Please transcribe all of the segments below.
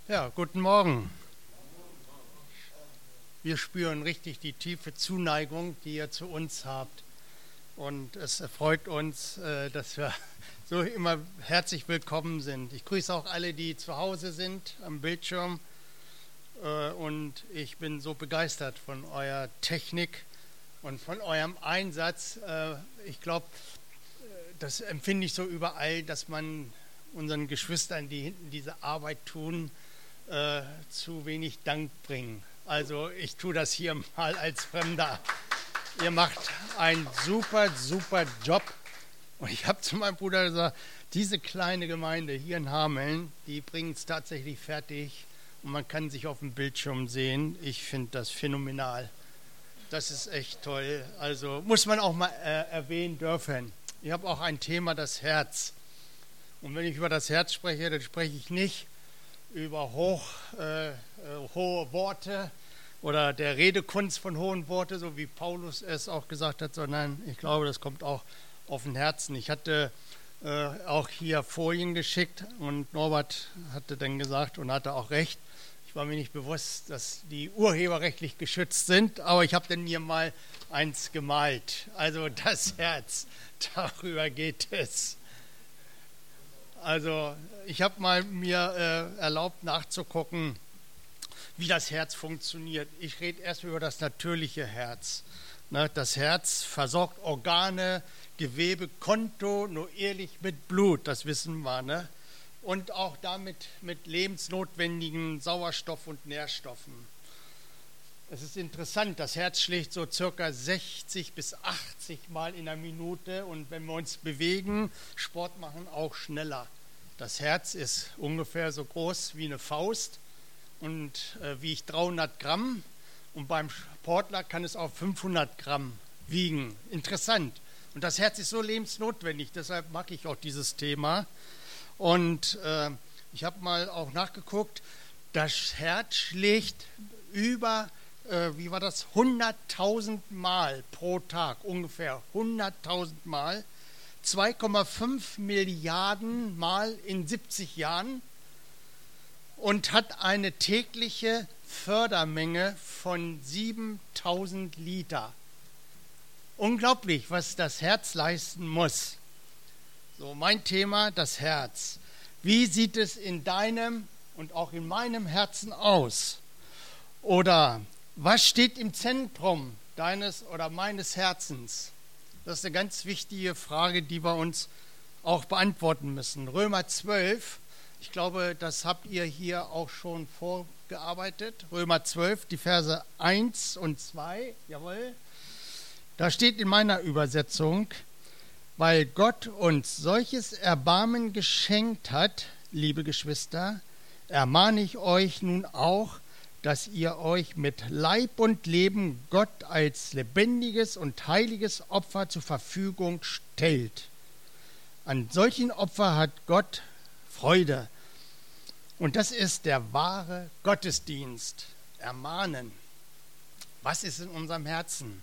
Ja, guten Morgen. Wir spüren richtig die tiefe Zuneigung, die ihr zu uns habt. Und es erfreut uns, dass wir so immer herzlich willkommen sind. Ich grüße auch alle, die zu Hause sind am Bildschirm. Und ich bin so begeistert von eurer Technik und von eurem Einsatz. Ich glaube, das empfinde ich so überall, dass man unseren Geschwistern, die hinten diese Arbeit tun, zu wenig Dank bringen. Also ich tue das hier mal als Fremder. Ihr macht einen super, super Job. Und ich habe zu meinem Bruder gesagt, diese kleine Gemeinde hier in Hameln, die bringen es tatsächlich fertig. Und man kann sich auf dem Bildschirm sehen. Ich finde das phänomenal. Das ist echt toll. Also muss man auch mal erwähnen dürfen. Ich habe auch ein Thema, das Herz. Und wenn ich über das Herz spreche, dann spreche ich nicht über hohe Worte oder der Redekunst von hohen Worten, so wie Paulus es auch gesagt hat, sondern ich glaube, das kommt auch auf den Herzen. Ich hatte auch hier Folien geschickt und Norbert hatte dann gesagt und hatte auch recht, ich war mir nicht bewusst, dass die urheberrechtlich geschützt sind, aber ich habe dann mir mal eins gemalt. Also das Herz, darüber geht es. Also ich habe mal mir erlaubt nachzugucken, wie das Herz funktioniert. Ich rede erst über das natürliche Herz. Das Herz versorgt Organe, Gewebe, kontinuierlich mit Blut, das wissen wir. Ne? Und auch damit mit lebensnotwendigen Sauerstoff und Nährstoffen. Es ist interessant, das Herz schlägt so circa 60 bis 80 Mal in der Minute und wenn wir uns bewegen, Sport machen, auch schneller. Das Herz ist ungefähr so groß wie eine Faust und wiegt 300 Gramm und beim Sportler kann es auch 500 Gramm wiegen. Interessant. Und das Herz ist so lebensnotwendig, deshalb mag ich auch dieses Thema. Und ich habe mal auch nachgeguckt, das Herz schlägt über 100.000 Mal pro Tag, ungefähr 100.000 Mal, 2,5 Milliarden Mal in 70 Jahren und hat eine tägliche Fördermenge von 7.000 Liter. Unglaublich, was das Herz leisten muss. So, mein Thema, das Herz. Wie sieht es in deinem und auch in meinem Herzen aus? Oder was steht im Zentrum deines oder meines Herzens? Das ist eine ganz wichtige Frage, die wir uns auch beantworten müssen. Römer 12, ich glaube, das habt ihr hier auch schon vorgearbeitet. Römer 12, die Verse 1 und 2, jawohl. Da steht in meiner Übersetzung, weil Gott uns solches Erbarmen geschenkt hat, liebe Geschwister, ermahne ich euch nun auch, dass ihr euch mit Leib und Leben Gott als lebendiges und heiliges Opfer zur Verfügung stellt. An solchen Opfern hat Gott Freude. Und das ist der wahre Gottesdienst. Ermahnen. Was ist in unserem Herzen?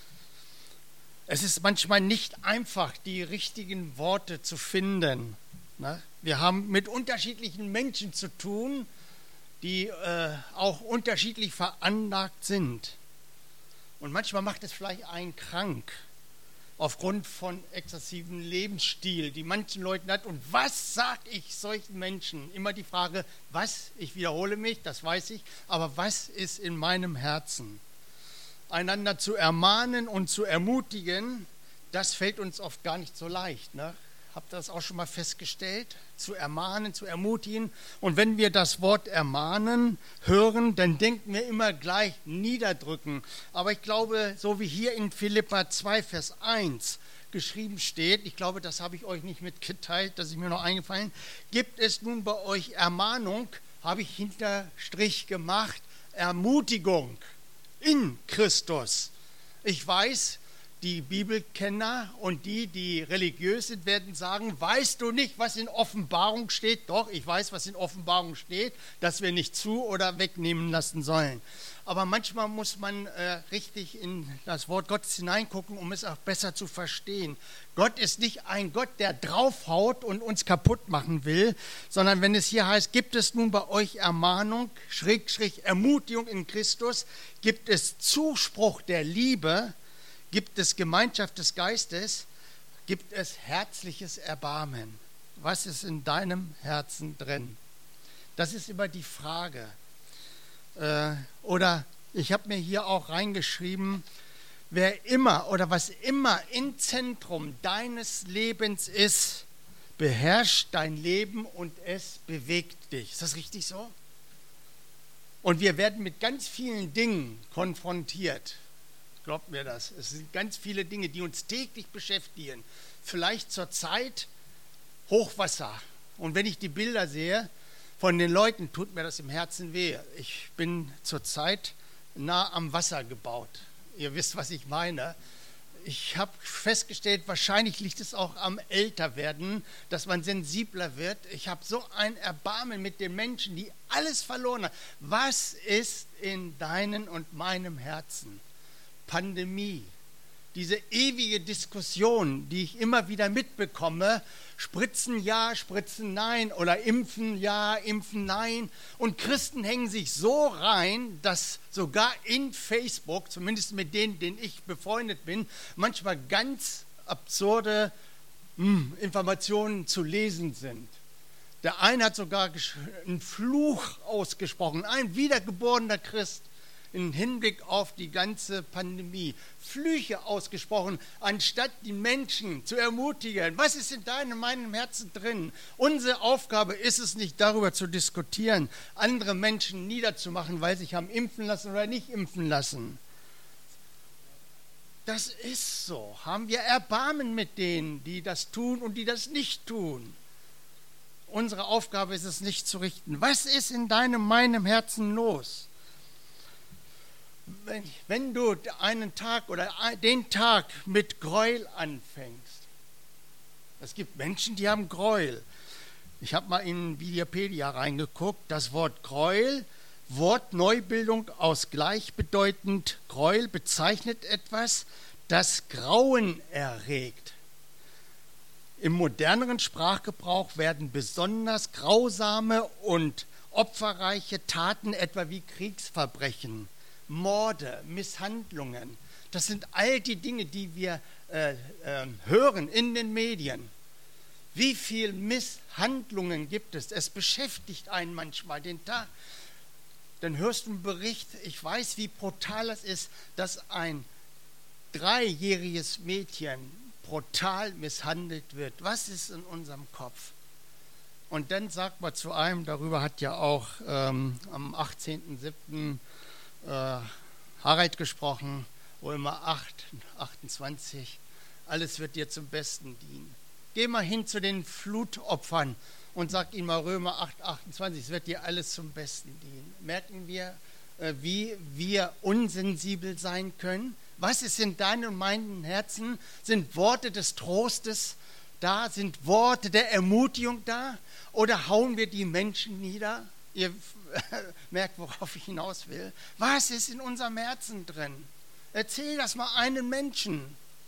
Es ist manchmal nicht einfach, die richtigen Worte zu finden. Wir haben mit unterschiedlichen Menschen zu tun, die auch unterschiedlich veranlagt sind. Und manchmal macht es vielleicht einen krank, aufgrund von exzessivem Lebensstil, die manchen Leuten hat. Und was sage ich solchen Menschen? Immer die Frage, was? Ich wiederhole mich, das weiß ich, aber was ist in meinem Herzen? Einander zu ermahnen und zu ermutigen, das fällt uns oft gar nicht so leicht. Ne? Habt ihr das auch schon mal festgestellt? Zu ermahnen, zu ermutigen. Und wenn wir das Wort ermahnen hören, dann denken wir immer gleich niederdrücken. Aber ich glaube, so wie hier in Philipper 2, Vers 1 geschrieben steht, ich glaube, das habe ich euch nicht mitgeteilt, das ist mir noch eingefallen, gibt es nun bei euch Ermahnung, habe ich Hinterstrich gemacht, Ermutigung in Christus. Ich weiß, Die Bibelkenner und die religiös sind, werden sagen, weißt du nicht, was in Offenbarung steht? Doch, ich weiß, was in Offenbarung steht, dass wir nicht zu- oder wegnehmen lassen sollen. Aber manchmal muss man richtig in das Wort Gottes hineingucken, um es auch besser zu verstehen. Gott ist nicht ein Gott, der draufhaut und uns kaputt machen will, sondern wenn es hier heißt, gibt es nun bei euch Ermahnung, / Ermutigung in Christus, gibt es Zuspruch der Liebe, gibt es Gemeinschaft des Geistes, gibt es herzliches Erbarmen. Was ist in deinem Herzen drin? Das ist immer die Frage. Oder ich habe mir hier auch reingeschrieben, wer immer oder was immer im Zentrum deines Lebens ist, beherrscht dein Leben und es bewegt dich. Ist das richtig so? Und wir werden mit ganz vielen Dingen konfrontiert. Glaubt mir das. Es sind ganz viele Dinge, die uns täglich beschäftigen. Vielleicht zur Zeit Hochwasser. Und wenn ich die Bilder sehe von den Leuten, tut mir das im Herzen weh. Ich bin zurzeit nah am Wasser gebaut. Ihr wisst, was ich meine. Ich habe festgestellt, wahrscheinlich liegt es auch am Älterwerden, dass man sensibler wird. Ich habe so ein Erbarmen mit den Menschen, die alles verloren haben. Was ist in deinem und meinem Herzen? Pandemie, diese ewige Diskussion, die ich immer wieder mitbekomme, Spritzen ja, Spritzen nein oder Impfen ja, Impfen nein. Und Christen hängen sich so rein, dass sogar in Facebook, zumindest mit denen ich befreundet bin, manchmal ganz absurde Informationen zu lesen sind. Der eine hat sogar einen Fluch ausgesprochen, ein wiedergeborener Christ, im Hinblick auf die ganze Pandemie, Flüche ausgesprochen, anstatt die Menschen zu ermutigen. Was ist in deinem und meinem Herzen drin? Unsere Aufgabe ist es nicht, darüber zu diskutieren, andere Menschen niederzumachen, weil sie sich haben impfen lassen oder nicht impfen lassen. Das ist so. Haben wir Erbarmen mit denen, die das tun und die das nicht tun? Unsere Aufgabe ist es, nicht zu richten. Was ist in deinem, meinem Herzen los? Wenn du einen Tag oder den Tag mit Gräuel anfängst, es gibt Menschen, die haben Gräuel. Ich habe mal in Wikipedia reingeguckt, das Wort Gräuel, Wortneubildung aus gleichbedeutend Gräuel bezeichnet etwas, das Grauen erregt. Im moderneren Sprachgebrauch werden besonders grausame und opferreiche Taten, etwa wie Kriegsverbrechen, Morde, Misshandlungen, das sind all die Dinge, die wir hören in den Medien. Wie viele Misshandlungen gibt es? Es beschäftigt einen manchmal den Tag. Dann hörst du einen Bericht, ich weiß, wie brutal es ist, dass ein 3-jähriges Mädchen brutal misshandelt wird. Was ist in unserem Kopf? Und dann sagt man zu einem, darüber hat ja auch am 18.07. Harald gesprochen, Römer 8, 28, alles wird dir zum Besten dienen. Geh mal hin zu den Flutopfern und sag ihnen mal Römer 8, 28, es wird dir alles zum Besten dienen. Merken wir, wie wir unsensibel sein können? Was ist in deinem und meinem Herzen? Sind Worte des Trostes da? Sind Worte der Ermutigung da? Oder hauen wir die Menschen nieder? Ihr merkt, worauf ich hinaus will. Was ist in unserem Herzen drin? Erzähl das mal einem Menschen.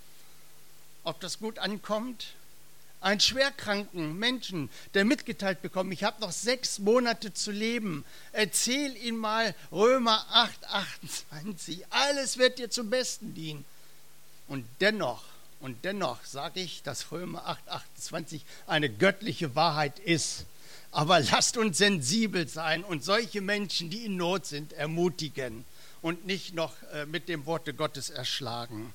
Ob das gut ankommt? Einen schwerkranken Menschen, der mitgeteilt bekommt, ich habe noch 6 Monate zu leben. Erzähl ihm mal Römer 8, 28. Alles wird dir zum Besten dienen. Und dennoch sage ich, dass Römer 8, 28 eine göttliche Wahrheit ist. Aber lasst uns sensibel sein und solche Menschen, die in Not sind, ermutigen und nicht noch mit dem Worte Gottes erschlagen.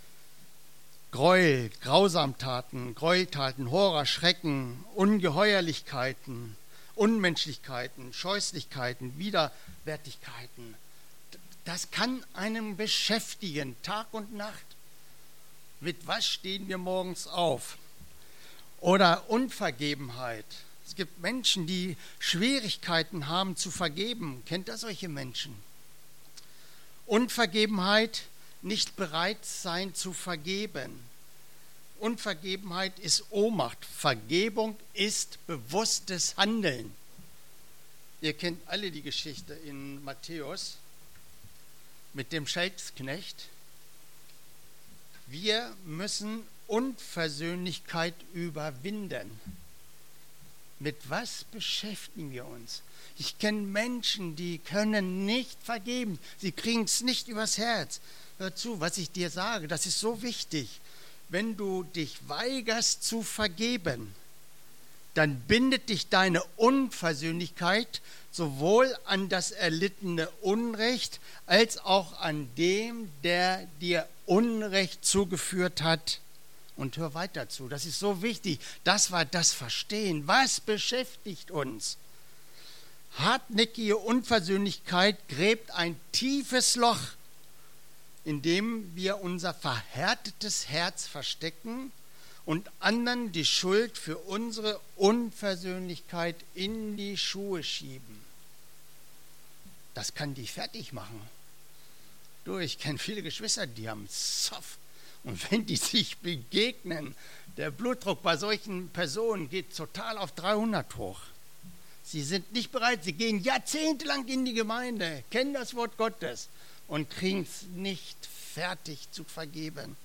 Gräuel, Grausamtaten, Gräueltaten, Horror, Schrecken, Ungeheuerlichkeiten, Unmenschlichkeiten, Scheußlichkeiten, Widerwärtigkeiten. Das kann einen beschäftigen, Tag und Nacht. Mit was stehen wir morgens auf? Oder Unvergebenheit. Es gibt Menschen, die Schwierigkeiten haben zu vergeben. Kennt ihr solche Menschen? Unvergebenheit, nicht bereit sein zu vergeben. Unvergebenheit ist Ohnmacht. Vergebung ist bewusstes Handeln. Ihr kennt alle die Geschichte in Matthäus mit dem Scheidsknecht. Wir müssen Unversöhnlichkeit überwinden. Mit was beschäftigen wir uns? Ich kenne Menschen, die können nicht vergeben. Sie kriegen es nicht übers Herz. Hör zu, was ich dir sage, das ist so wichtig. Wenn du dich weigerst zu vergeben, dann bindet dich deine Unversöhnlichkeit sowohl an das erlittene Unrecht als auch an dem, der dir Unrecht zugeführt hat. Und hör weiter zu, das ist so wichtig, dass wir das verstehen. Was beschäftigt uns? Hartnäckige Unversöhnlichkeit gräbt ein tiefes Loch, in dem wir unser verhärtetes Herz verstecken und anderen die Schuld für unsere Unversöhnlichkeit in die Schuhe schieben. Das kann dich fertig machen. Du, ich kenne viele Geschwister, die haben Zoff. Und wenn die sich begegnen, der Blutdruck bei solchen Personen geht total auf 300 hoch. Sie sind nicht bereit, sie gehen jahrzehntelang in die Gemeinde, kennen das Wort Gottes und kriegen es nicht fertig zu vergeben.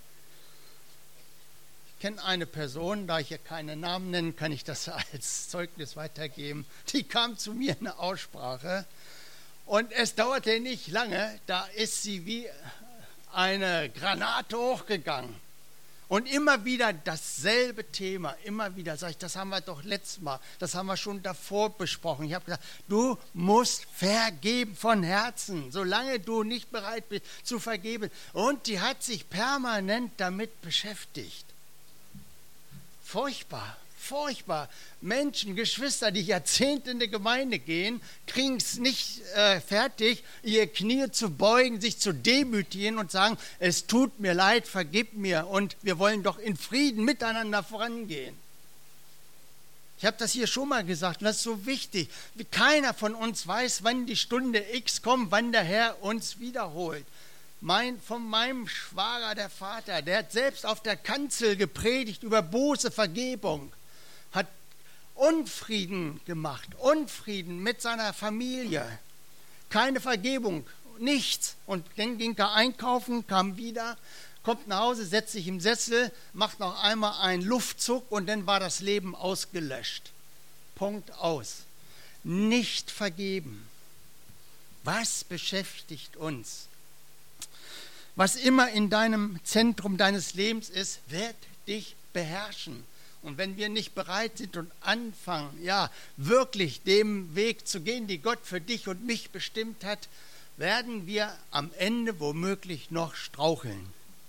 Ich kenne eine Person, da ich hier keinen Namen nenne, kann ich das als Zeugnis weitergeben. Die kam zu mir in eine Aussprache und es dauerte nicht lange, da ist sie wie eine Granate hochgegangen. Und immer wieder dasselbe Thema, immer wieder, sage ich, das haben wir doch letztes Mal, das haben wir schon davor besprochen. Ich habe gesagt, du musst vergeben von Herzen, solange du nicht bereit bist zu vergeben. Und die hat sich permanent damit beschäftigt. Furchtbar, furchtbar. Menschen, Geschwister, die Jahrzehnte in die Gemeinde gehen, kriegen es nicht fertig, ihre Knie zu beugen, sich zu demütigen und sagen, es tut mir leid, vergib mir und wir wollen doch in Frieden miteinander vorangehen. Ich habe das hier schon mal gesagt und das ist so wichtig. Keiner von uns weiß, wann die Stunde X kommt, wann der Herr uns wiederholt. Von meinem Schwager, der Vater, der hat selbst auf der Kanzel gepredigt über Buße, Vergebung, hat Unfrieden gemacht, Unfrieden mit seiner Familie, keine Vergebung, nichts. Und dann ging er einkaufen, kam wieder, kommt nach Hause, setzt sich im Sessel, macht noch einmal einen Luftzug und dann war das Leben ausgelöscht. Punkt aus. Nicht vergeben. Was beschäftigt uns? Was immer in deinem Zentrum deines Lebens ist, wird dich beherrschen. Und wenn wir nicht bereit sind und anfangen, ja, wirklich dem Weg zu gehen, den Gott für dich und mich bestimmt hat, werden wir am Ende womöglich noch straucheln.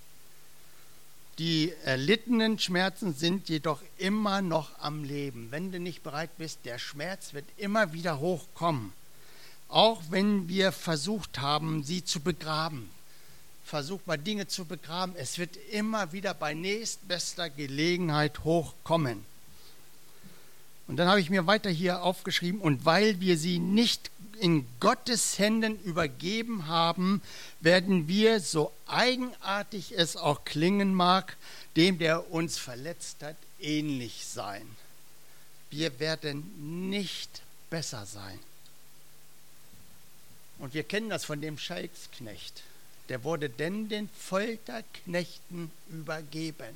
Die erlittenen Schmerzen sind jedoch immer noch am Leben. Wenn du nicht bereit bist, der Schmerz wird immer wieder hochkommen. Auch wenn wir versucht haben, sie zu begraben. Versucht mal Dinge zu begraben. Es wird immer wieder bei nächstbester Gelegenheit hochkommen. Und dann habe ich mir weiter hier aufgeschrieben, und weil wir sie nicht in Gottes Händen übergeben haben, werden wir, so eigenartig es auch klingen mag, dem, der uns verletzt hat, ähnlich sein. Wir werden nicht besser sein. Und wir kennen das von dem Scheidsknecht. Der wurde denn den Folterknechten übergeben.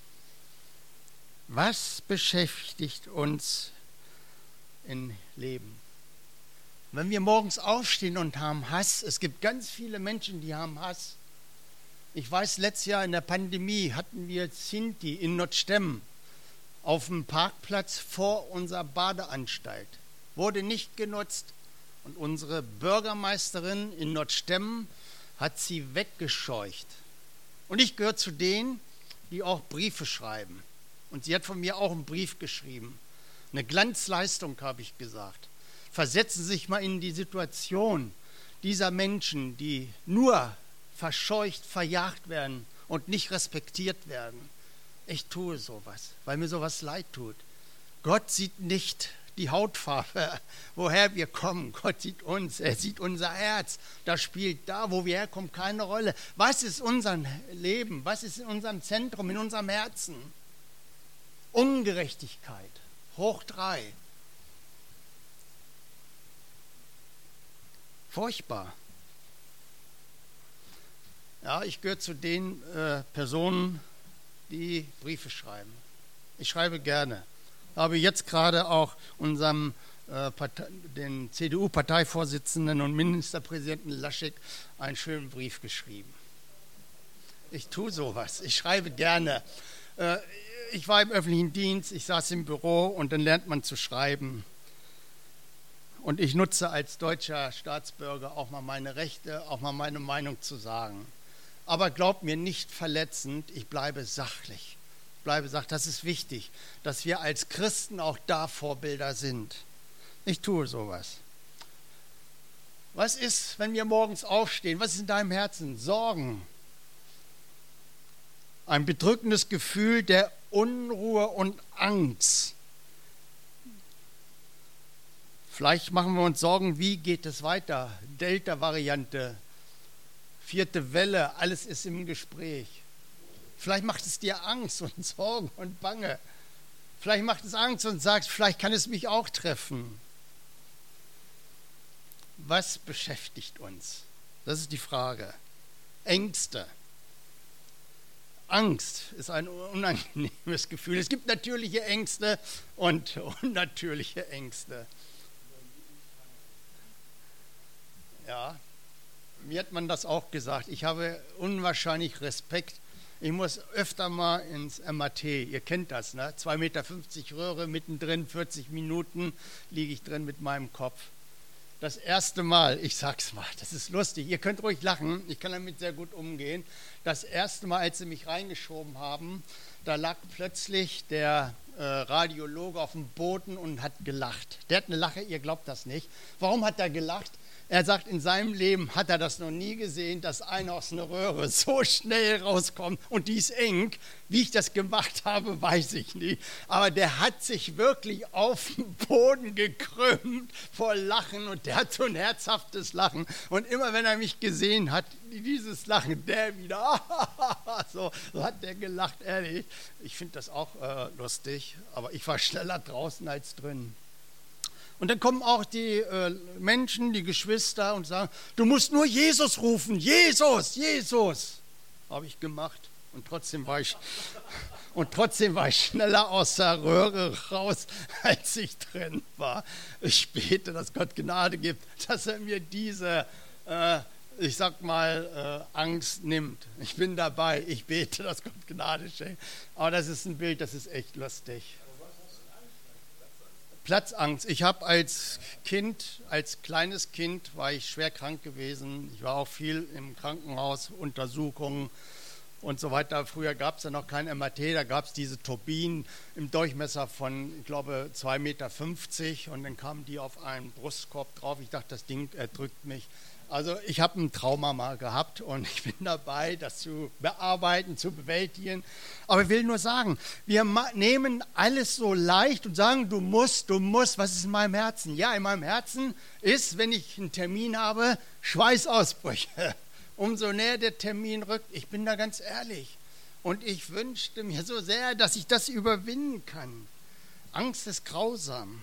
Was beschäftigt uns im Leben? Wenn wir morgens aufstehen und haben Hass, es gibt ganz viele Menschen, die haben Hass. Ich weiß, letztes Jahr in der Pandemie hatten wir Sinti in Notstemmen auf dem Parkplatz vor unserer Badeanstalt. Wurde nicht genutzt. Und unsere Bürgermeisterin in Notstemmen hat sie weggescheucht. Und ich gehöre zu denen, die auch Briefe schreiben. Und sie hat von mir auch einen Brief geschrieben. Eine Glanzleistung, habe ich gesagt. Versetzen Sie sich mal in die Situation dieser Menschen, die nur verscheucht, verjagt werden und nicht respektiert werden. Ich tue sowas, weil mir sowas leid tut. Gott sieht nicht die Hautfarbe, woher wir kommen. Gott sieht uns, er sieht unser Herz. Das spielt da, wo wir herkommen, keine Rolle. Was ist unser Leben? Was ist in unserem Zentrum, in unserem Herzen? Ungerechtigkeit, hoch 3. Furchtbar. Ja, ich gehöre zu den Personen, die Briefe schreiben. Ich schreibe gerne. Habe jetzt gerade auch unserem den CDU-Parteivorsitzenden und Ministerpräsidenten Laschet einen schönen Brief geschrieben. Ich tue sowas. Ich schreibe gerne. Ich war im öffentlichen Dienst, ich saß im Büro und dann lernt man zu schreiben. Und ich nutze als deutscher Staatsbürger auch mal meine Rechte, auch mal meine Meinung zu sagen. Aber glaubt mir, nicht verletzend, ich bleibe sachlich. Das ist wichtig, dass wir als Christen auch da Vorbilder sind. Ich tue sowas. Was ist, wenn wir morgens aufstehen? Was ist in deinem Herzen? Sorgen. Ein bedrückendes Gefühl der Unruhe und Angst. Vielleicht machen wir uns Sorgen, wie geht es weiter? Delta-Variante, 4. Welle, alles ist im Gespräch. Vielleicht macht es dir Angst und Sorgen und Bange. Vielleicht macht es Angst und sagst, vielleicht kann es mich auch treffen. Was beschäftigt uns? Das ist die Frage. Ängste. Angst ist ein unangenehmes Gefühl. Es gibt natürliche Ängste und unnatürliche Ängste. Ja, mir hat man das auch gesagt. Ich habe unwahrscheinlich Respekt. Ich muss öfter mal ins MRT. Ihr kennt das, ne? 2,50 Meter Röhre, mittendrin, 40 Minuten liege ich drin mit meinem Kopf. Das erste Mal, ich sag's mal, das ist lustig. Ihr könnt ruhig lachen, ich kann damit sehr gut umgehen. Das erste Mal, als sie mich reingeschoben haben, da lag plötzlich der Radiologe auf dem Boden und hat gelacht. Der hat eine Lache, ihr glaubt das nicht. Warum hat er gelacht? Er sagt, in seinem Leben hat er das noch nie gesehen, dass einer aus einer Röhre so schnell rauskommt und die ist eng. Wie ich das gemacht habe, weiß ich nicht. Aber der hat sich wirklich auf den Boden gekrümmt vor Lachen und der hat so ein herzhaftes Lachen. Und immer wenn er mich gesehen hat, dieses Lachen, der wieder, so hat der gelacht, ehrlich. Ich finde das auch lustig, aber ich war schneller draußen als drin. Und dann kommen auch die Menschen, die Geschwister und sagen, du musst nur Jesus rufen, Jesus, Jesus. Habe ich gemacht und trotzdem war ich schneller aus der Röhre raus, als ich drin war. Ich bete, dass Gott Gnade gibt, dass er mir diese, ich sag mal, Angst nimmt. Ich bin dabei, ich bete, dass Gott Gnade schenkt. Aber das ist ein Bild, das ist echt lustig. Platzangst. Ich habe als kleines Kind, war ich schwer krank gewesen. Ich war auch viel im Krankenhaus, Untersuchungen und so weiter. Früher gab es ja noch kein MRT, da gab es diese Turbinen im Durchmesser von, ich glaube, 2,50 Meter und dann kamen die auf einen Brustkorb drauf. Ich dachte, das Ding erdrückt mich. Also ich habe ein Trauma mal gehabt und ich bin dabei, das zu bearbeiten, zu bewältigen. Aber ich will nur sagen, wir nehmen alles so leicht und sagen, du musst, was ist in meinem Herzen? Ja, in meinem Herzen ist, wenn ich einen Termin habe, Schweißausbrüche. Umso näher der Termin rückt, ich bin da ganz ehrlich. Und ich wünschte mir so sehr, dass ich das überwinden kann. Angst ist grausam.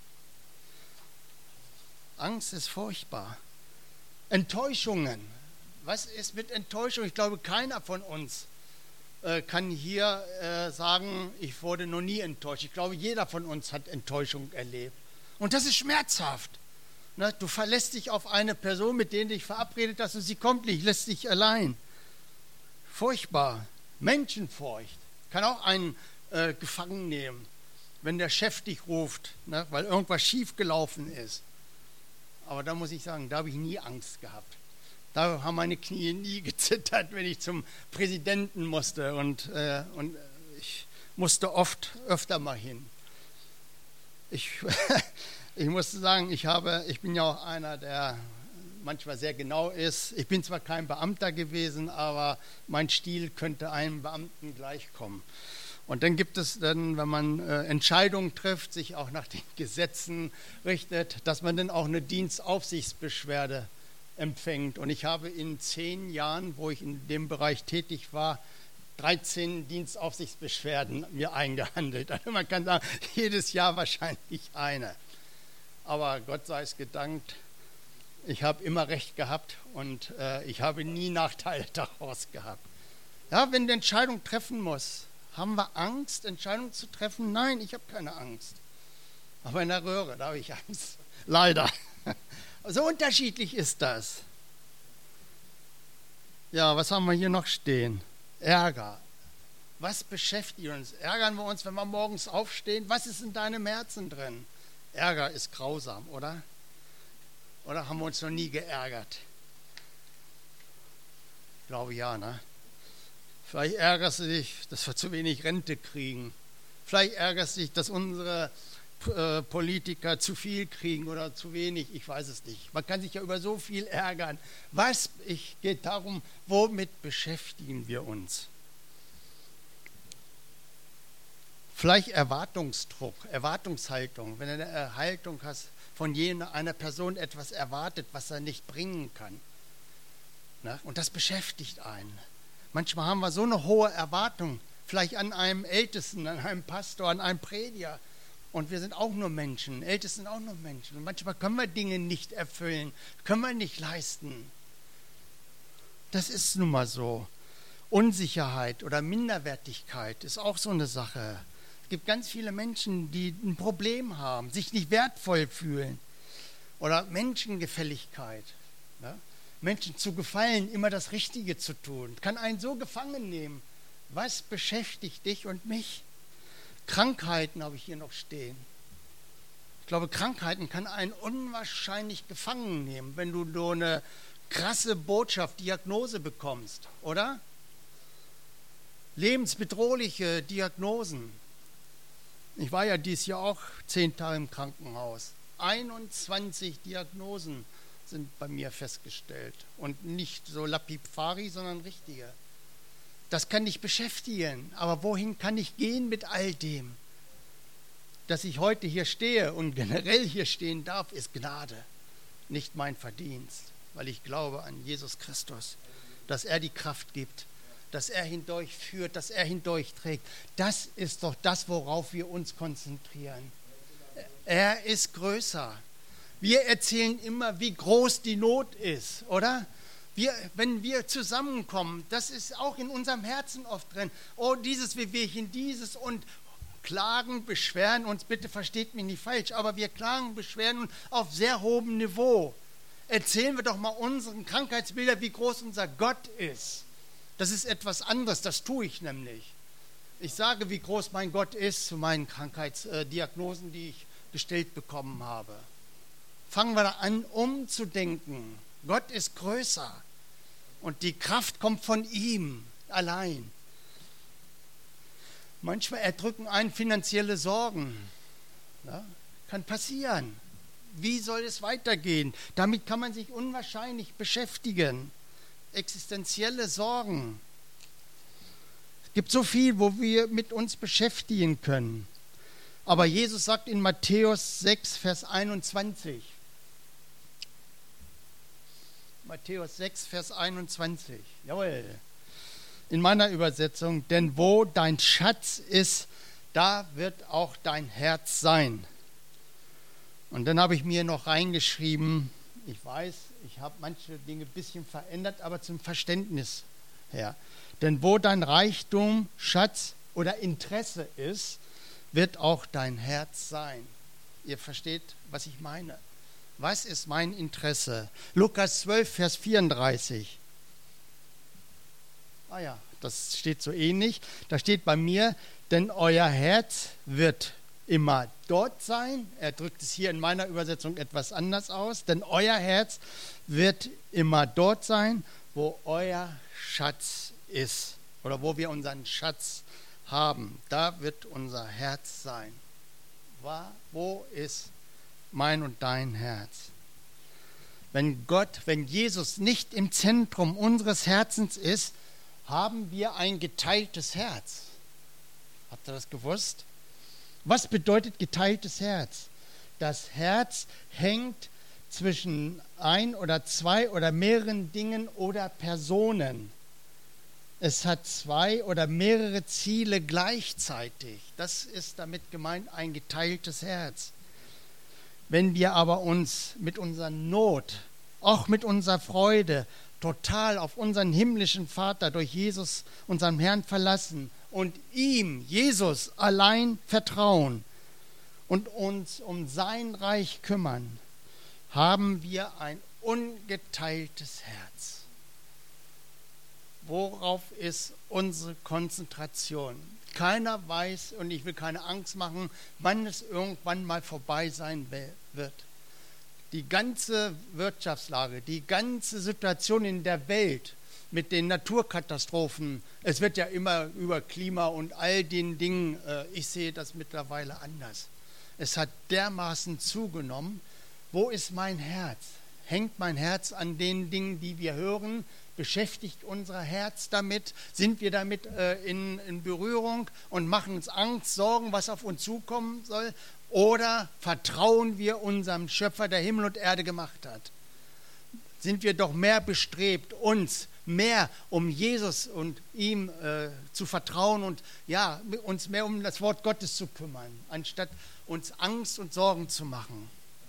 Angst ist furchtbar. Enttäuschungen. Was ist mit Enttäuschung? Ich glaube, keiner von uns kann hier sagen, ich wurde noch nie enttäuscht. Ich glaube, jeder von uns hat Enttäuschung erlebt. Und das ist schmerzhaft. Ne? Du verlässt dich auf eine Person, mit der du dich verabredet hast und sie kommt nicht, lässt dich allein. Furchtbar. Menschenfurcht kann auch einen gefangen nehmen, wenn der Chef dich ruft, ne? Weil irgendwas schiefgelaufen ist. Aber da muss ich sagen, da habe ich nie Angst gehabt. Da haben meine Knie nie gezittert, wenn ich zum Präsidenten musste. Und ich musste öfter mal hin. Ich musste sagen, ich bin ja auch einer, der manchmal sehr genau ist. Ich bin zwar kein Beamter gewesen, aber mein Stil könnte einem Beamten gleichkommen. Und dann gibt es dann, wenn man Entscheidungen trifft, sich auch nach den Gesetzen richtet, dass man dann auch eine Dienstaufsichtsbeschwerde empfängt. Und ich habe in 10 Jahren, wo ich in dem Bereich tätig war, 13 Dienstaufsichtsbeschwerden mir eingehandelt. Also man kann sagen, jedes Jahr wahrscheinlich eine. Aber Gott sei es gedankt, ich habe immer recht gehabt und ich habe nie Nachteile daraus gehabt. Ja, wenn du Entscheidungen treffen musst, haben wir Angst, Entscheidungen zu treffen? Nein, ich habe keine Angst. Aber in der Röhre, da habe ich Angst. Leider. So unterschiedlich ist das. Ja, was haben wir hier noch stehen? Ärger. Was beschäftigt uns? Ärgern wir uns, wenn wir morgens aufstehen? Was ist in deinem Herzen drin? Ärger ist grausam, oder? Oder haben wir uns noch nie geärgert? Ich glaube ja, ne? Vielleicht ärgerst du dich, dass wir zu wenig Rente kriegen. Vielleicht ärgerst du dich, dass unsere Politiker zu viel kriegen oder zu wenig. Ich weiß es nicht. Man kann sich ja über so viel ärgern. Geht darum, womit beschäftigen wir uns? Vielleicht Erwartungsdruck, Erwartungshaltung. Wenn du eine Haltung hast, von einer Person etwas erwartet, was er nicht bringen kann. Na? Und das beschäftigt einen. Manchmal haben wir so eine hohe Erwartung, vielleicht an einem Ältesten, an einem Pastor, an einem Prediger. Und wir sind auch nur Menschen, Ältesten sind auch nur Menschen. Und manchmal können wir Dinge nicht erfüllen, können wir nicht leisten. Das ist nun mal so. Unsicherheit oder Minderwertigkeit ist auch so eine Sache. Es gibt ganz viele Menschen, die ein Problem haben, sich nicht wertvoll fühlen. Oder Menschengefälligkeit. Ja? Menschen zu gefallen, immer das Richtige zu tun. Kann einen so gefangen nehmen. Was beschäftigt dich und mich? Krankheiten habe ich hier noch stehen. Ich glaube, Krankheiten kann einen unwahrscheinlich gefangen nehmen, wenn du so eine krasse Botschaft, Diagnose bekommst, oder? Lebensbedrohliche Diagnosen. Ich war ja dieses Jahr auch 10 Tage im Krankenhaus. 21 Diagnosen sind bei mir festgestellt. Und nicht so Lapipari, sondern richtige. Das kann dich beschäftigen. Aber wohin kann ich gehen mit all dem? Dass ich heute hier stehe und generell hier stehen darf, ist Gnade. Nicht mein Verdienst. Weil ich glaube an Jesus Christus. Dass er die Kraft gibt. Dass er hindurch führt, dass er hindurch trägt. Das ist doch das, worauf wir uns konzentrieren. Er ist größer. Wir erzählen immer, wie groß die Not ist, oder? Wenn wir zusammenkommen, das ist auch in unserem Herzen oft drin. Oh, dieses Wehwehchen, dieses und klagen, beschweren uns, bitte versteht mich nicht falsch, aber wir klagen, beschweren uns auf sehr hohem Niveau. Erzählen wir doch mal unseren Krankheitsbildern, wie groß unser Gott ist. Das ist etwas anderes, das tue ich nämlich. Ich sage, wie groß mein Gott ist zu meinen Krankheitsdiagnosen, die ich gestellt bekommen habe. Fangen wir da an, umzudenken. Gott ist größer und die Kraft kommt von ihm allein. Manchmal erdrücken einen finanzielle Sorgen. Ja, kann passieren. Wie soll es weitergehen? Damit kann man sich unwahrscheinlich beschäftigen. Existenzielle Sorgen. Es gibt so viel, wo wir mit uns beschäftigen können. Aber Jesus sagt in Matthäus 6, Vers 21. Matthäus 6, Vers 21. Jawohl. In meiner Übersetzung, denn wo dein Schatz ist, da wird auch dein Herz sein. Und dann habe ich mir noch reingeschrieben, ich weiß, ich habe manche Dinge ein bisschen verändert, aber zum Verständnis her. Denn wo dein Reichtum, Schatz oder Interesse ist, wird auch dein Herz sein. Ihr versteht, was ich meine. Was ist mein Interesse? Lukas 12, Vers 34. Ah ja, das steht so ähnlich. Da steht bei mir, denn euer Herz wird immer dort sein. Er drückt es hier in meiner Übersetzung etwas anders aus. Denn euer Herz wird immer dort sein, wo euer Schatz ist. Oder wo wir unseren Schatz haben. Da wird unser Herz sein. Wo ist mein und dein Herz? Wenn Jesus nicht im Zentrum unseres Herzens ist, haben wir ein geteiltes Herz. Habt ihr das gewusst? Was bedeutet geteiltes Herz? Das Herz hängt zwischen ein oder zwei oder mehreren Dingen oder Personen. Es hat zwei oder mehrere Ziele gleichzeitig. Das ist damit gemeint, ein geteiltes Herz. Wenn wir aber uns mit unserer Not, auch mit unserer Freude, total auf unseren himmlischen Vater durch Jesus, unseren Herrn, verlassen und ihm, Jesus, allein vertrauen und uns um sein Reich kümmern, haben wir ein ungeteiltes Herz. Worauf ist unsere Konzentration? Keiner weiß, und ich will keine Angst machen, wann es irgendwann mal vorbei sein wird. Die ganze Wirtschaftslage, die ganze Situation in der Welt mit den Naturkatastrophen, es wird ja immer über Klima und all den Dingen, ich sehe das mittlerweile anders. Es hat dermaßen zugenommen. Wo ist mein Herz? Hängt mein Herz an den Dingen, die wir hören? Beschäftigt unser Herz damit? Sind wir damit in Berührung und machen uns Angst, Sorgen, was auf uns zukommen soll? Oder vertrauen wir unserem Schöpfer, der Himmel und Erde gemacht hat? Sind wir doch mehr bestrebt, uns mehr um Jesus und ihm zu vertrauen und ja, uns mehr um das Wort Gottes zu kümmern, anstatt uns Angst und Sorgen zu machen?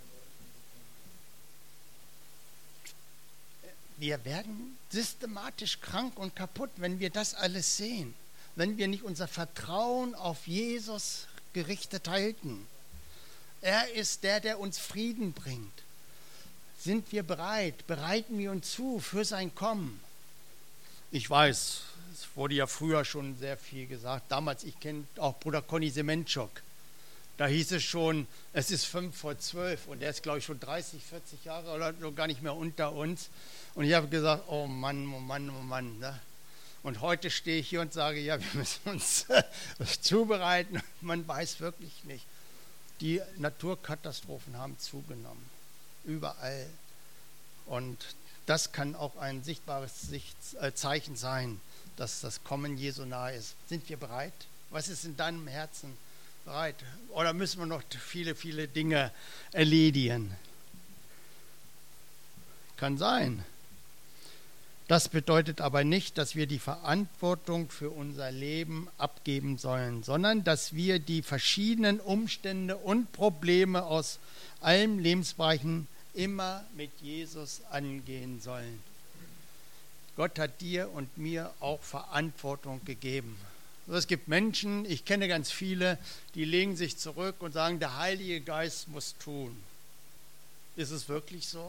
Wir werden systematisch krank und kaputt, wenn wir das alles sehen, wenn wir nicht unser Vertrauen auf Jesus gerichtet halten. Er ist der uns Frieden bringt. Sind wir bereit? Bereiten wir uns zu für sein Kommen? Ich weiß, es wurde ja früher schon sehr viel gesagt. Damals, ich kenne auch Bruder Conny Sementschuk. Da hieß es schon, es ist 11:55 und er ist, glaube ich, schon 30, 40 Jahre oder so gar nicht mehr unter uns. Und ich habe gesagt, oh Mann, oh Mann, oh Mann. Ne? Und heute stehe ich hier und sage, ja, wir müssen uns zubereiten. Man weiß wirklich nicht. Die Naturkatastrophen haben zugenommen, überall. Und das kann auch ein sichtbares Zeichen sein, dass das Kommen Jesu nahe ist. Sind wir bereit? Was ist in deinem Herzen bereit? Oder müssen wir noch viele, viele Dinge erledigen? Kann sein. Das bedeutet aber nicht, dass wir die Verantwortung für unser Leben abgeben sollen, sondern dass wir die verschiedenen Umstände und Probleme aus allen Lebensbereichen immer mit Jesus angehen sollen. Gott hat dir und mir auch Verantwortung gegeben. Es gibt Menschen, ich kenne ganz viele, die legen sich zurück und sagen, der Heilige Geist muss tun. Ist es wirklich so?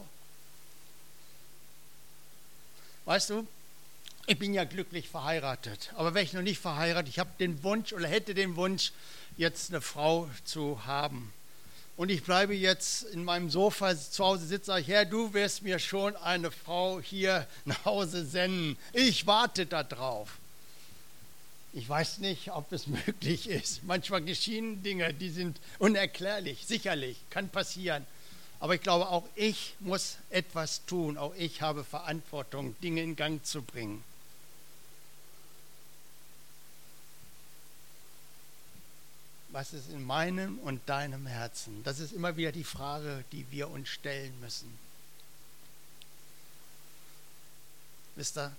Weißt du, ich bin ja glücklich verheiratet, aber wäre ich noch nicht verheiratet, ich habe den Wunsch oder hätte den Wunsch, jetzt eine Frau zu haben. Und ich bleibe jetzt in meinem Sofa zu Hause sitzen, sage ich, Herr, du wirst mir schon eine Frau hier nach Hause senden. Ich warte da drauf. Ich weiß nicht, ob es möglich ist. Manchmal geschehen Dinge, die sind unerklärlich, sicherlich, kann passieren. Aber ich glaube, auch ich muss etwas tun. Auch ich habe Verantwortung, Dinge in Gang zu bringen. Was ist in meinem und deinem Herzen? Das ist immer wieder die Frage, die wir uns stellen müssen. Wisst ihr,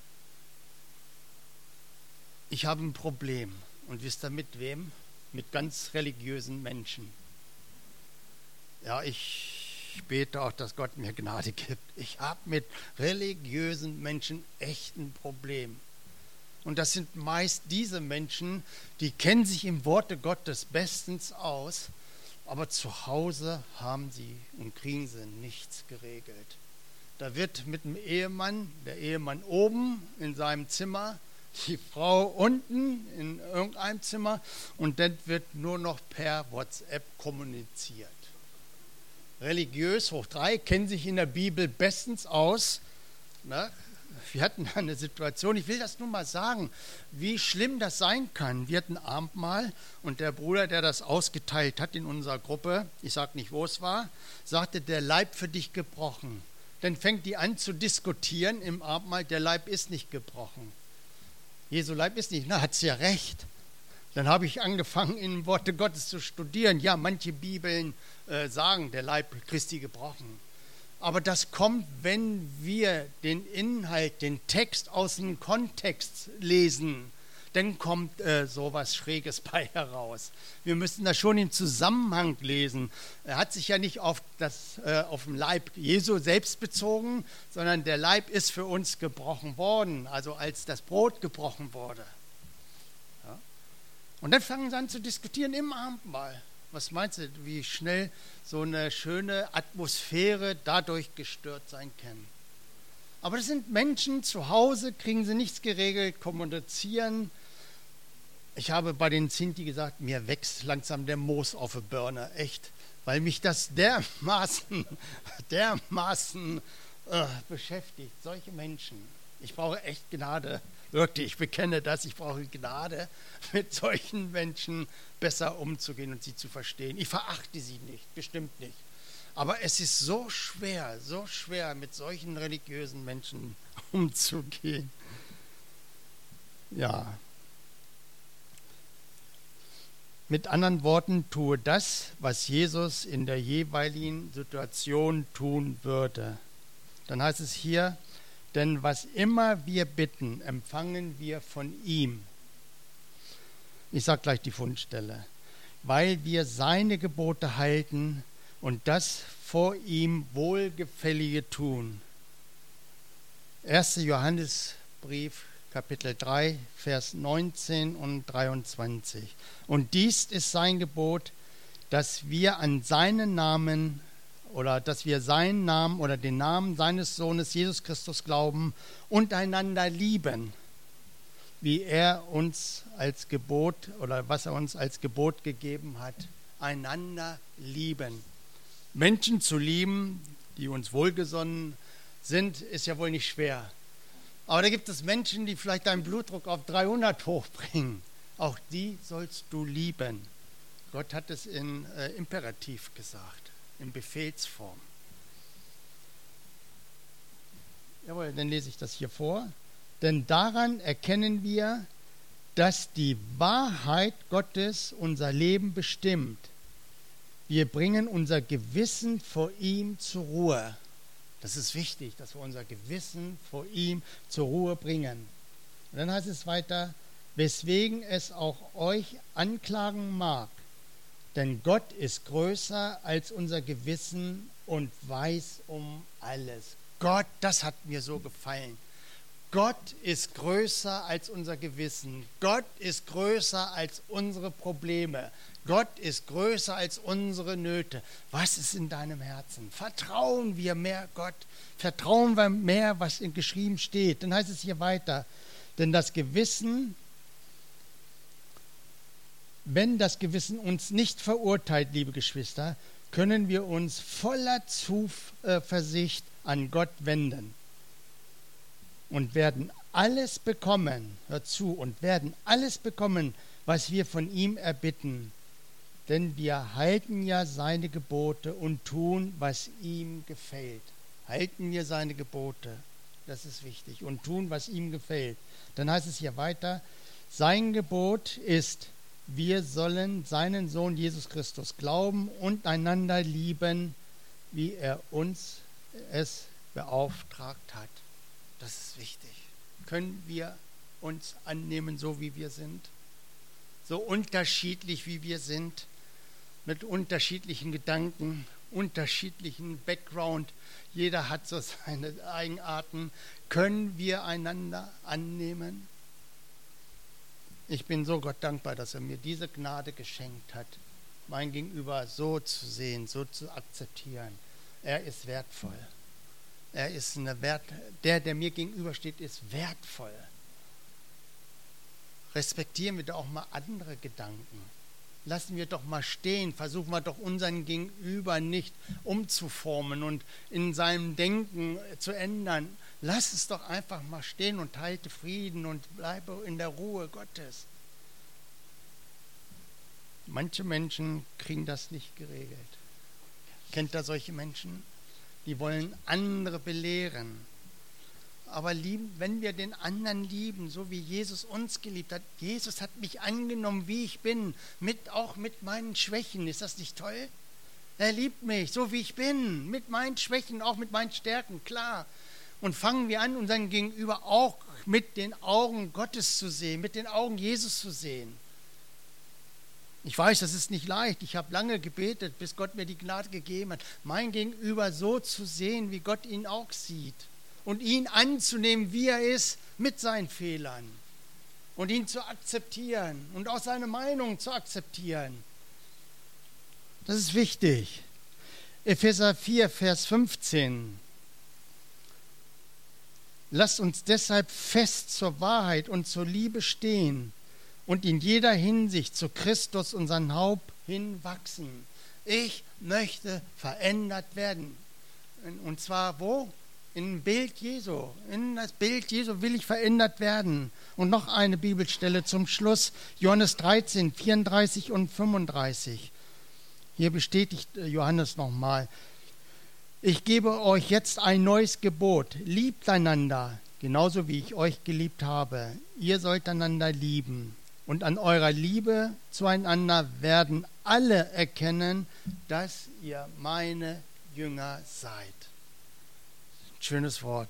ich habe ein Problem. Und wisst ihr mit wem? Mit ganz religiösen Menschen. Ja, ich bete auch, dass Gott mir Gnade gibt. Ich habe mit religiösen Menschen echt ein Problem. Und das sind meist diese Menschen, die kennen sich im Worte Gottes bestens aus, aber zu Hause haben sie und kriegen sie nichts geregelt. Da wird mit dem Ehemann, der Ehemann oben in seinem Zimmer, die Frau unten in irgendeinem Zimmer und dann wird nur noch per WhatsApp kommuniziert. Religiös hoch 3, kennen sich in der Bibel bestens aus. Na, wir hatten eine Situation, ich will das nur mal sagen, wie schlimm das sein kann. Wir hatten Abendmahl und der Bruder, der das ausgeteilt hat in unserer Gruppe, ich sage nicht, wo es war, sagte, der Leib für dich gebrochen. Dann fängt die an zu diskutieren im Abendmahl, der Leib ist nicht gebrochen. Jesu Leib ist nicht, na, hat sie ja recht. Dann habe ich angefangen, in Worte Gottes zu studieren. Ja, manche Bibeln sagen, der Leib Christi gebrochen. Aber das kommt, wenn wir den Inhalt, den Text aus dem Kontext lesen. Dann kommt sowas Schräges bei heraus. Wir müssen das schon im Zusammenhang lesen. Er hat sich ja nicht auf den Leib Jesu selbst bezogen, sondern der Leib ist für uns gebrochen worden, also als das Brot gebrochen wurde. Ja. Und dann fangen sie an zu diskutieren im Abendmahl. Was meinst du, wie schnell so eine schöne Atmosphäre dadurch gestört sein kann? Aber das sind Menschen zu Hause, kriegen sie nichts geregelt, kommunizieren. Ich habe bei den Sinti gesagt, mir wächst langsam der Moos auf der Birne, echt, weil mich das dermaßen beschäftigt, solche Menschen. Ich brauche echt Gnade, wirklich, ich bekenne das, ich brauche Gnade, mit solchen Menschen besser umzugehen und sie zu verstehen. Ich verachte sie nicht, bestimmt nicht. Aber es ist so schwer, mit solchen religiösen Menschen umzugehen. Ja. Mit anderen Worten, tue das, was Jesus in der jeweiligen Situation tun würde. Dann heißt es hier, denn was immer wir bitten, empfangen wir von ihm. Ich sage gleich die Fundstelle. Weil wir seine Gebote halten und das vor ihm Wohlgefällige tun. 1. Johannesbrief, Kapitel 3, Vers 19 und 23. Und dies ist sein Gebot, dass wir an seinen Namen oder dass wir seinen Namen oder den Namen seines Sohnes Jesus Christus glauben und einander lieben, wie er uns als Gebot oder was er uns als Gebot gegeben hat. Einander lieben. Menschen zu lieben, die uns wohlgesonnen sind, ist ja wohl nicht schwer. Aber da gibt es Menschen, die vielleicht deinen Blutdruck auf 300 hochbringen. Auch die sollst du lieben. Gott hat es in Imperativ gesagt, in Befehlsform. Jawohl, dann lese ich das hier vor. Denn daran erkennen wir, dass die Wahrheit Gottes unser Leben bestimmt. Wir bringen unser Gewissen vor ihm zur Ruhe. Das ist wichtig, dass wir unser Gewissen vor ihm zur Ruhe bringen. Und dann heißt es weiter, weswegen es auch euch anklagen mag. Denn Gott ist größer als unser Gewissen und weiß um alles. Gott, das hat mir so gefallen. Gott ist größer als unser Gewissen. Gott ist größer als unsere Probleme. Gott ist größer als unsere Nöte. Was ist in deinem Herzen? Vertrauen wir mehr Gott. Vertrauen wir mehr, was geschrieben steht. Dann heißt es hier weiter, denn das Gewissen, wenn das Gewissen uns nicht verurteilt, liebe Geschwister, können wir uns voller Zuversicht an Gott wenden. Und werden alles bekommen, hört zu, und werden alles bekommen, was wir von ihm erbitten. Denn wir halten ja seine Gebote und tun, was ihm gefällt. Halten wir seine Gebote, das ist wichtig, und tun, was ihm gefällt. Dann heißt es hier weiter, sein Gebot ist, wir sollen seinen Sohn Jesus Christus glauben und einander lieben, wie er uns es beauftragt hat. Das ist wichtig. Können wir uns annehmen, so wie wir sind? So unterschiedlich wie wir sind, mit unterschiedlichen Gedanken, unterschiedlichen Background. Jeder hat so seine Eigenarten. Können wir einander annehmen? Ich bin so Gott dankbar, dass er mir diese Gnade geschenkt hat, mein Gegenüber so zu sehen, so zu akzeptieren. Er ist wertvoll. Er ist der mir gegenübersteht, ist wertvoll. Respektieren wir doch auch mal andere Gedanken. Lassen wir doch mal stehen. Versuchen wir doch unseren Gegenüber nicht umzuformen und in seinem Denken zu ändern. Lass es doch einfach mal stehen und halte Frieden und bleibe in der Ruhe Gottes. Manche Menschen kriegen das nicht geregelt. Kennt ihr solche Menschen? Die wollen andere belehren. Aber wenn wir den anderen lieben, so wie Jesus uns geliebt hat, Jesus hat mich angenommen, wie ich bin, auch mit meinen Schwächen. Ist das nicht toll? Er liebt mich, so wie ich bin, mit meinen Schwächen, auch mit meinen Stärken, klar. Und fangen wir an, unseren Gegenüber auch mit den Augen Gottes zu sehen, mit den Augen Jesus zu sehen. Ich weiß, das ist nicht leicht. Ich habe lange gebetet, bis Gott mir die Gnade gegeben hat, mein Gegenüber so zu sehen, wie Gott ihn auch sieht. Und ihn anzunehmen, wie er ist, mit seinen Fehlern. Und ihn zu akzeptieren und auch seine Meinung zu akzeptieren. Das ist wichtig. Epheser 4, Vers 15. Lasst uns deshalb fest zur Wahrheit und zur Liebe stehen und in jeder Hinsicht zu Christus, unseren Haupt, hinwachsen. Ich möchte verändert werden. Und zwar wo? In Bild Jesu. In das Bild Jesu will ich verändert werden. Und noch eine Bibelstelle zum Schluss. Johannes 13, 34 und 35. Hier bestätigt Johannes nochmal. Ich gebe euch jetzt ein neues Gebot. Liebt einander, genauso wie ich euch geliebt habe. Ihr sollt einander lieben. Und an eurer Liebe zueinander werden alle erkennen, dass ihr meine Jünger seid. Schönes Wort.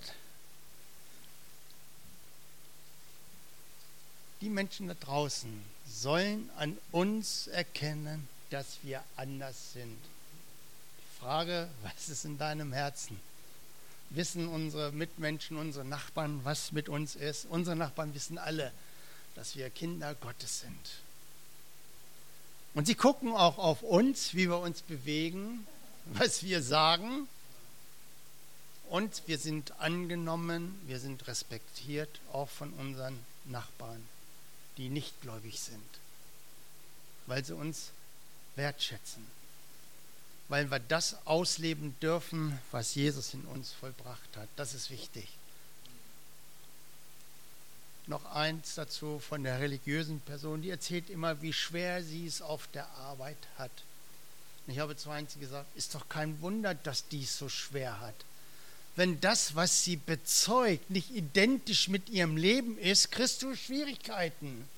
Die Menschen da draußen sollen an uns erkennen, dass wir anders sind. Die Frage, was ist in deinem Herzen? Wissen unsere Mitmenschen, unsere Nachbarn, was mit uns ist? Unsere Nachbarn wissen alle, dass wir Kinder Gottes sind. Und sie gucken auch auf uns, wie wir uns bewegen, was wir sagen. Und wir sind angenommen, wir sind respektiert, auch von unseren Nachbarn, die nicht gläubig sind, weil sie uns wertschätzen, weil wir das ausleben dürfen, was Jesus in uns vollbracht hat. Das ist wichtig. Noch eins dazu von der religiösen Person, die erzählt immer, wie schwer sie es auf der Arbeit hat. Und ich habe zu Heinz gesagt, ist doch kein Wunder, dass die es so schwer hat. Wenn das, was sie bezeugt, nicht identisch mit ihrem Leben ist, kriegst du Schwierigkeiten.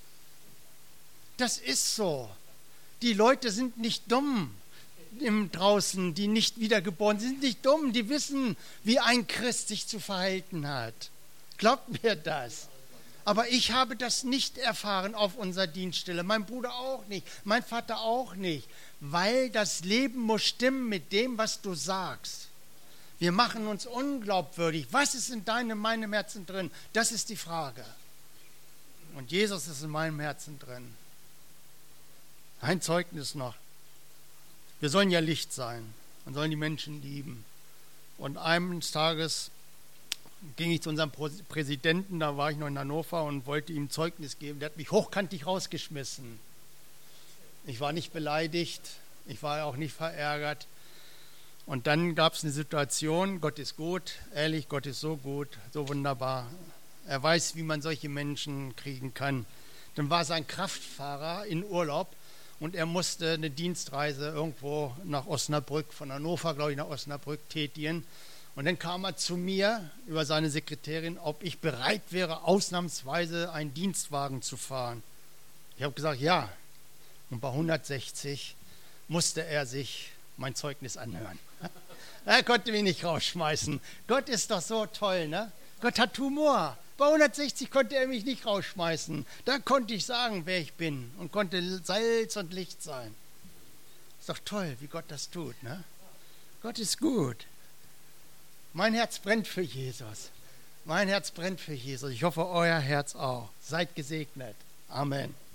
Das ist so. Die Leute sind nicht dumm draußen, die nicht wiedergeboren sind, nicht dumm. Die wissen, wie ein Christ sich zu verhalten hat. Glaubt mir das. Aber ich habe das nicht erfahren auf unserer Dienststelle. Mein Bruder auch nicht, mein Vater auch nicht. Weil das Leben muss stimmen mit dem, was du sagst. Wir machen uns unglaubwürdig. Was ist in meinem Herzen drin? Das ist die Frage. Und Jesus ist in meinem Herzen drin. Ein Zeugnis noch. Wir sollen ja Licht sein. Man soll die Menschen lieben. Und eines Tages ging ich zu unserem Präsidenten, da war ich noch in Hannover und wollte ihm Zeugnis geben. Der hat mich hochkantig rausgeschmissen. Ich war nicht beleidigt, ich war auch nicht verärgert. Und dann gab es eine Situation, Gott ist gut, ehrlich, Gott ist so gut, so wunderbar. Er weiß, wie man solche Menschen kriegen kann. Dann war sein Kraftfahrer in Urlaub und er musste eine Dienstreise irgendwo nach Osnabrück, von Hannover, glaube ich, nach Osnabrück tätigen. Und dann kam er zu mir über seine Sekretärin, ob ich bereit wäre, ausnahmsweise einen Dienstwagen zu fahren. Ich habe gesagt, ja. Und bei 160 musste er sich mein Zeugnis anhören. Er konnte mich nicht rausschmeißen. Gott ist doch so toll, ne? Gott hat Humor. Bei 160 konnte er mich nicht rausschmeißen. Da konnte ich sagen, wer ich bin und konnte Salz und Licht sein. Ist doch toll, wie Gott das tut, ne? Gott ist gut. Mein Herz brennt für Jesus. Mein Herz brennt für Jesus. Ich hoffe, euer Herz auch. Seid gesegnet. Amen.